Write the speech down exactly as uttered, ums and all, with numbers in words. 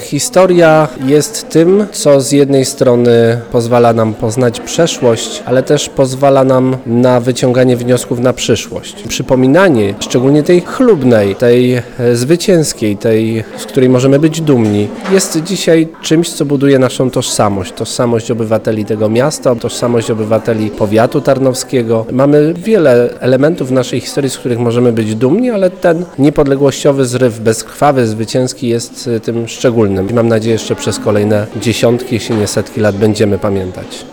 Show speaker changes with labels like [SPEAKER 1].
[SPEAKER 1] Historia jest tym, co z jednej strony pozwala nam poznać przeszłość, ale też pozwala nam na wyciąganie wniosków na przyszłość. Przypominanie, szczególnie tej chlubnej, tej zwycięskiej, tej, z której możemy być dumni, jest dzisiaj czymś, co buduje naszą tożsamość. Tożsamość obywateli tego miasta, tożsamość obywateli powiatu tarnowskiego. Mamy wiele elementów w naszej historii, z których możemy być dumni, ale ten niepodległościowy zryw bezkrwawy, zwycięski jest tym szczególnym. I mam nadzieję, że jeszcze przez kolejne dziesiątki, jeśli nie setki lat będziemy pamiętać.